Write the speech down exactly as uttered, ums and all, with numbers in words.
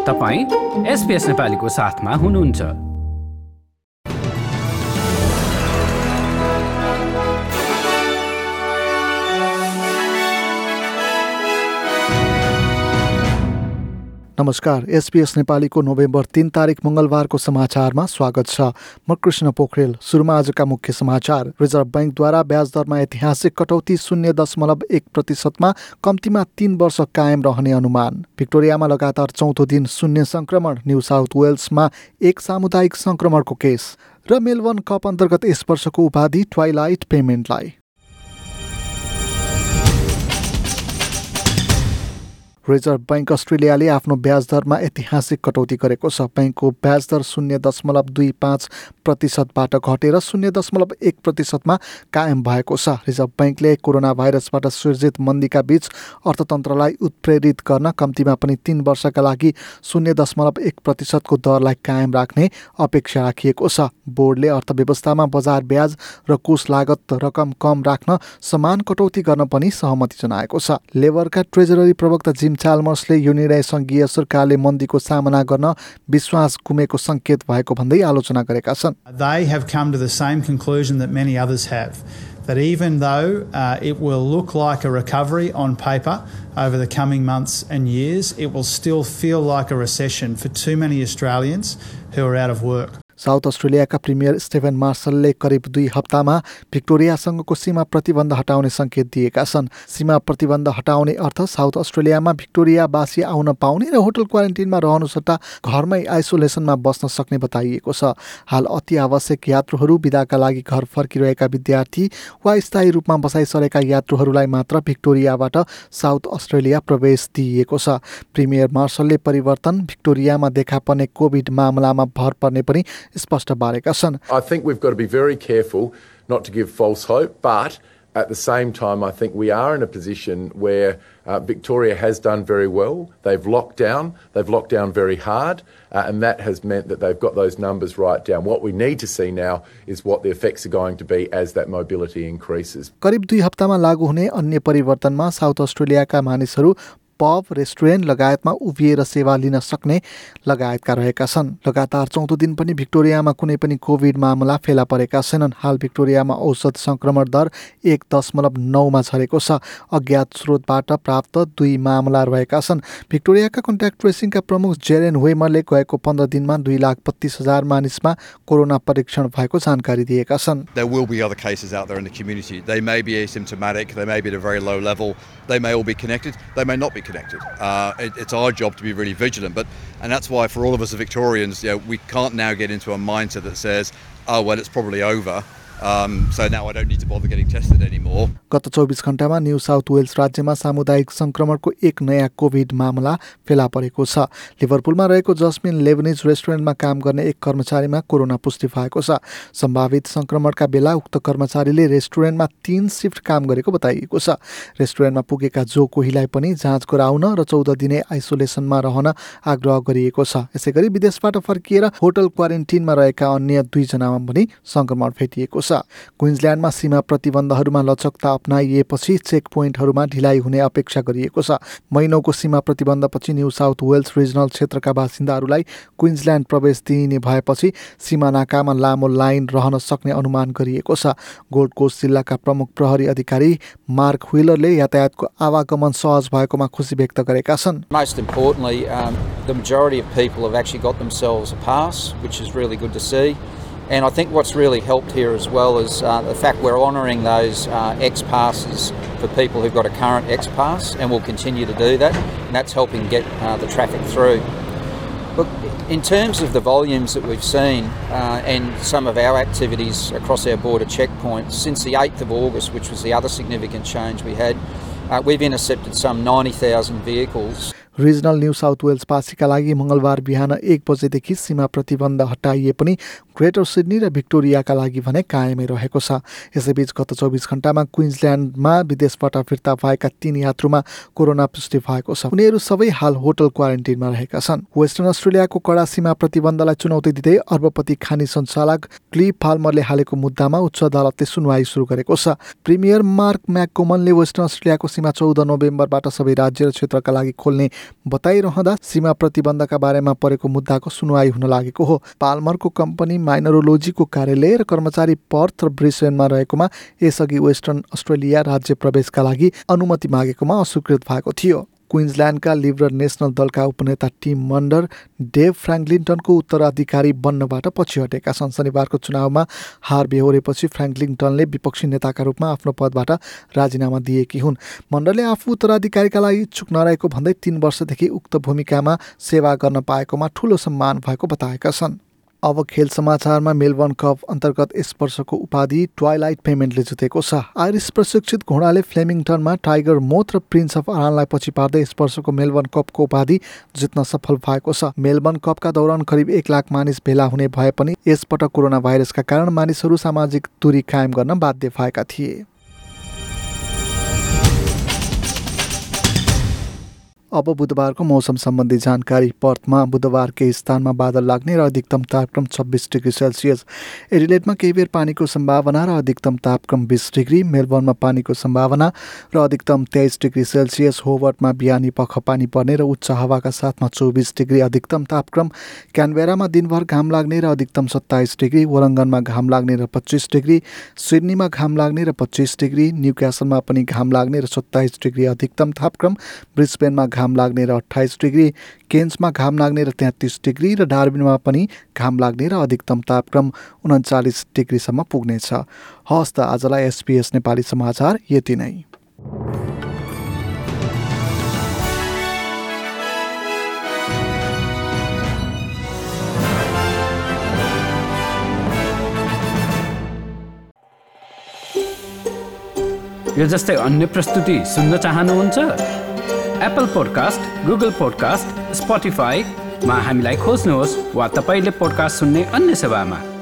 तपाईं एसपीएस नेपालीको साथमा हुनुहुन्छ। नमस्कार, एसपीएस नेपालीको नोभेम्बर तीन तारिक मंगलबारको समाचारमा स्वागत छ। म कृष्ण पोखरेल। सुरुमा आजका मुख्य समाचार। रिजर्भ बैंकद्वारा ब्याज दरमा ऐतिहासिक कटौती शून्य दशमलव एक प्रतिशतमा कम्तीमा तीन वर्ष कायम रहने अनुमान। भिक्टोरियामा लगातार चौथो दिन शून्य संक्रमण। न्यू साउथ वेल्समा एक सामुदायिक संक्रमणको केस र मेलबर्न कप अन्तर्गत यस वर्षको उपाधि ट्वाइलाइट पेमेन्टलाई। रिजर्भ बैंक अस्ट्रेलियाले आफ्नो ब्याज दरमा ऐतिहासिक कटौती गरेको छ। बैंकको ब्याज दर शून्य दशमलव दुई पाँच प्रतिशतबाट घटेर शून्य दशमलव एक प्रतिशतमा कायम भएको छ। रिजर्भ बैंकले कोरोना भाइरसबाट सिर्जित मन्दीका बीच अर्थतन्त्रलाई उत्प्रेरित गर्न कम्तीमा पनि तीन वर्षका लागि शून्य दशमलव एक प्रतिशतको दरलाई कायम राख्ने अपेक्षा राखिएको छ। बोर्डले अर्थव्यवस्थामा बजार ब्याज र कोष लागत रकम कम राख्न समान कटौती गर्न पनि सहमति जनाएको छ। लेबरका ट्रेजररी प्रवक्ता जिम चाल्मर्सले यो निर्णय सङ्घीय सरकारले मन्दीको सामना गर्न विश्वास गुमेको संकेत भएको भन्दै आलोचना गरेका छन्। They have come to the same conclusion that many others have, that even though uh, it will look like a recovery on paper over the coming months and years, it will still feel like a recession for too many Australians who are out of work. South अस्ट्रेलियाका premier Steven मार्शलले करिब दुई हप्तामा भिक्टोरियासँगको सीमा प्रतिबन्ध हटाउने संकेत दिएका छन्। सीमा प्रतिबन्ध हटाउने अर्थ साउथ अस्ट्रेलियामा भिक्टोरियावासी आउन पाउने र होटल क्वारेन्टिनमा रहनु सट्टा घरमै आइसोलेसनमा बस्न सक्ने बताइएको छ। हाल अति आवश्यक यात्रुहरू, बिदाका लागि घर फर्किरहेका विद्यार्थी वा स्थायी रूपमा बसाइसरेका यात्रुहरूलाई मात्र भिक्टोरियाबाट साउथ अस्ट्रेलिया प्रवेश दिइएको छ। प्रिमियर मार्शलले परिवर्तन भिक्टोरियामा देखा पर्ने कोभिड मामलामा भर पर्ने पनि स्पष्ट पारेका छन्। I think we've got to be very careful not to give false hope, but at the same time I think we are in a position where uh, Victoria has done very well. They've locked down, they've locked down very hard, uh, and that has meant that they've got those numbers right down. What we need to see now is what the effects are going to be as that mobility increases. करिब दुई हप्तामा लागू हुने अन्य परिवर्तनमा south अस्ट्रेलियाका मानिसहरू pub, restaurant लगायतमा उभिएर सेवा लिन सक्ने लगायतका रहेका छन्। लगातार चौथो दिन पनि भिक्टोरियामा कुनै पनि कोभिड मामला फेला परेका छैनन्। हाल भिक्टोरियामा औसत संक्रमण दर एक दशमलव नौमा झरेको छ। अज्ञात स्रोतबाट प्राप्त दुई मामला रहेका छन्। भिक्टोरियाका कन्ट्याक्ट ट्रेसिङका प्रमुख जेरेन वेमरले गएको पन्ध्र दिनमा दुई लाख बत्तीस हजार मानिसमा कोरोना परीक्षण भएको जानकारी दिएका छन्। There will be other cases out there in the community. They may be asymptomatic, they may be at a very low level, they may all be connected, they may not be connected. Uh, it, it's our job to be really vigilant, but and that's why for all of us as Victorians, you know, we can't now get into a mindset that says, oh well, it's probably over. Um, so now I don't need to bother getting tested anymore. गत चौबिस घण्टामा new South Wales राज्यमा सामुदायिक संक्रमणको एक नयाँ covid मामला फेला परेको छ। लिभरपुलमा रहेको जस्मिन लेबनिज रेस्टुरेन्टमा काम गर्ने एक कर्मचारीमा कोरोना पुष्टि भएको छ। सम्भावित संक्रमणका बेला उक्त कर्मचारीले रेस्टुरेन्टमा तीन शिफ्ट काम गरेको बताइएको छ। रेस्टुरेन्टमा पुगेका जो कोहीलाई पनि जाँच गराउन र चौध दिने आइसोलेसनमा रहन आग्रह गरिएको छ। यसैगरी विदेशबाट फर्किएर होटल क्वारेन्टिनमा रहेका अन्य दुईजनामा पनि संक्रमण भेटिएको छ। क्विन्सल्यान्डमा सीमा प्रतिबन्धहरूमा लचकता अपनाइएपछि चेक पोइन्टहरूमा ढिलाइ हुने अपेक्षा गरिएको छ। महिनौको सीमा प्रतिबन्धपछि न्यू साउथ वेल्स रिजनल क्षेत्रका बासिन्दाहरूलाई क्विन्सल्यान्ड प्रवेश दिइने भएपछि सीमा नाकामा लामो लाइन रहन सक्ने अनुमान गरिएको छ। गोल्ड कोस्ट जिल्लाका प्रमुख प्रहरी अधिकारी मार्क व्हिलरले यातायातको आवागमन सहज भएकोमा खुसी व्यक्त गरेका छन्। Most importantly, um, the majority of people have actually got themselves a pass, which is really good to see. And I think what's really helped here as well is uh, the fact we're honouring those uh, X-passes for people who've got a current X-pass, and we'll continue to do that, and that's helping get uh, the traffic through. Look, in terms of the volumes that we've seen uh, and some of our activities across our border checkpoints, since the eighth of August, which was the other significant change we had, uh, we've intercepted some ninety thousand vehicles. Regional New South Wales पासीका लागि मंगलबार बिहान एक बजेदेखि सीमा प्रतिबन्ध हटाइए पनि greater Sydney र भिक्टोरियाका लागि भने कायमै रहेको छ। यसैबीच गत चौबिस घण्टामा क्विन्सल्यान्डमा विदेशबाट फिर्ता भएका तीन यात्रुमा कोरोना पुष्टि भएको छ। उनीहरू सबै हाल होटल क्वारेन्टिनमा रहेका छन्। वेस्टर्न अस्ट्रेलियाको कडा सीमा प्रतिबन्धलाई चुनौती दिँदै अर्बपति खानी सञ्चालक क्लिफ फाल्मरले हालेको मुद्दामा उच्च अदालतले सुनवाई सुरु गरेको छ। प्रिमियर मार्क म्याककोमनले वेस्टर्न अस्ट्रेलियाको सीमा चौध नोभेम्बरबाट सबै राज्य र क्षेत्रका लागि खोल्ने बताइरहँदा सीमा प्रतिबन्धका बारेमा परेको मुद्दाको सुनवाई हुन लागेको हो। पाल्मरको कम्पनी माइनरोलोजीको कार्यालय र कर्मचारी पर्थ र ब्रिस्बेनमा रहेकोमा यसअघि वेस्टर्न अस्ट्रेलिया राज्य प्रवेशका लागि अनुमति मागेकोमा अस्वीकृत भएको थियो। क्विन्सल्यान्डका लिबरल नेसनल दलका उपनेता टिम मन्डर डेभ फ्र्याङ्कलिन्टनको उत्तराधिकारी बन्नबाट पछि हटेका छन्। शनिबारको चुनावमा हार बेहोरेपछि फ्र्याङ्कलिन्टनले विपक्षी नेताका रूपमा आफ्नो पदबाट राजीनामा दिएकी हुन्। मन्डरले आफू उत्तराधिकारीका लागि इच्छुक नरहेको भन्दै तीन वर्षदेखि उक्त भूमिकामा सेवा गर्न पाएकोमा ठूलो सम्मान भएको बताएका छन्। अब खेल समाचारमा मेलबर्न कप अन्तर्गत यस वर्षको उपाधि ट्वाइलाइट पेमेन्टले जितेको छ। आइरिस प्रशिक्षित घोडाले फ्लेमिङटनमा टाइगर मोथ र प्रिन्स अफ आरानलाई पछि पार्दै यस वर्षको मेलबर्न कपको उपाधि जित्न सफल भएको छ। मेलबर्न कपका दौरान करिब एक लाख मानिस भेला हुने भए पनि यसपटक कोरोना भाइरसका कारण मानिसहरू सामाजिक दूरी कायम गर्न बाध्य भएका थिए। अब बुधबारको मौसम सम्बन्धी जानकारी। पर्थमा बुधबार केही स्थानमा बादल लाग्ने र अधिकतम तापक्रम छब्बिस डिग्री सेल्सियस। एडिलेडमा केही बेर पानीको सम्भावना र अधिकतम तापक्रम बिस डिग्री। मेलबर्नमा पानीको सम्भावना र अधिकतम तेइस डिग्री सेल्सियस। होबर्टमा बिहानी पख पानी पर्ने र उच्च हावाका साथमा चौबिस डिग्री अधिकतम तापक्रम। क्यानबेरामा दिनभर घाम लाग्ने र अधिकतम सत्ताइस डिग्री। वलङ्गनमा घाम लाग्ने र पच्चिस डिग्री। सिडनीमा घाम लाग्ने र पच्चिस डिग्री। न्युक्यासलमा पनि घाम लाग्ने र सत्ताइस डिग्री अधिकतम तापक्रम। ब्रिस्बेनमा घाम लाग्ने र अट्ठाइस डिग्री। केन्समा घाम लाग्ने र तेत्तिस डिग्री र डार्बिनमा पनि घाम लाग्ने र अधिकतम तापक्रम उन्चालिस डिग्रीसम्म पुग्नेछ। हस् त आजलाई एसपीएस नेपाली समाचार यति नै। यो जस्तै अन्य प्रस्तुति सुन्न चाहनुहुन्छ? एप्पल पोडकास्ट, गुगल पोडकास्ट, स्पोटिफाईमा हामीलाई खोज्नुहोस् वा तपाईले पोडकास्ट सुन्ने अन्य सेवामा।